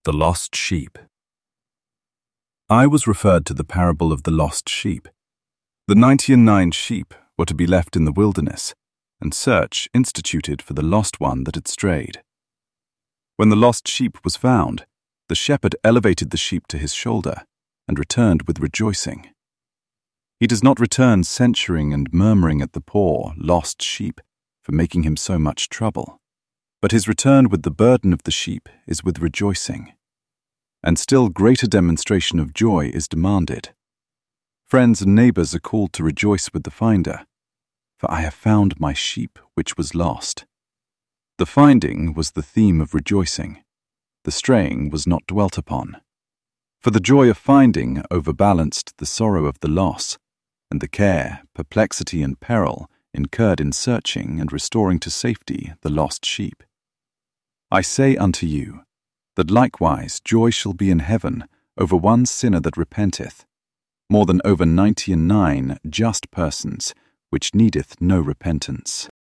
The Lost Sheep. I was referred to the parable of the lost sheep. The 99 sheep were to be left in the wilderness, and search instituted for the lost one that had strayed. When the lost sheep was found, the shepherd elevated the sheep to his shoulder and returned with rejoicing. He does not return censuring and murmuring at the poor, lost sheep for making him so much trouble, but his return with the burden of the sheep is with rejoicing. And still greater demonstration of joy is demanded. Friends and neighbors are called to rejoice with the finder, for I have found my sheep which was lost. The finding was the theme of rejoicing. The straying was not dwelt upon. For the joy of finding overbalanced the sorrow of the loss, and the care, perplexity, and peril incurred in searching and restoring to safety the lost sheep. I say unto you, that likewise joy shall be in heaven over one sinner that repenteth, more than over 99 just persons which needeth no repentance.